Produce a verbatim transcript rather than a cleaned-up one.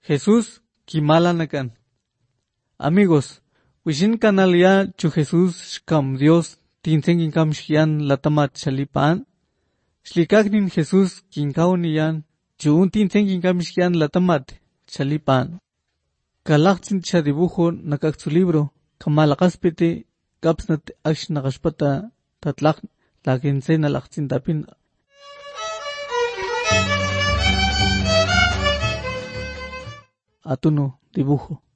Jesús kimalanakan. Amigos, wishin kanal ya chu Jesús shkam Dios tinsen kam shian latamat shalipan. Shlikaknin Jesús kinkauni yan chu un tinsen kam shian latamat shalipan. Kalaktin cha dibujo nakak su libro kamalakaspiti kapsnat aksh nakashpata tatlak lakin se nalaktin tapin. Atuno dibujo.